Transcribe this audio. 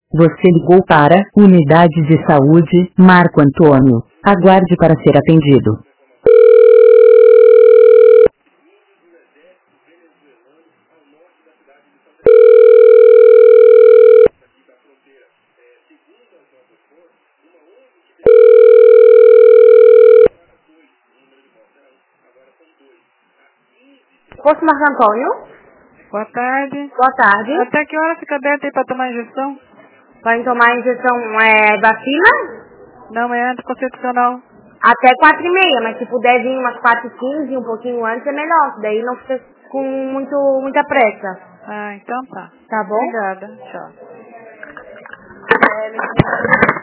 Você ligou para Unidade de Saúde, Marco Antônio. Aguarde para ser atendido. Posto Marco Antônio? Boa tarde. Boa tarde. Até que hora fica aberto aí para tomar injeção? Vai tomar injeção vacina? Não, é anticoncepcional. Até 4h30, mas se puder vir umas 4h15, um pouquinho antes é melhor. Daí não fica com muita pressa. Ah, então tá. Tá bom? Obrigada. Tchau.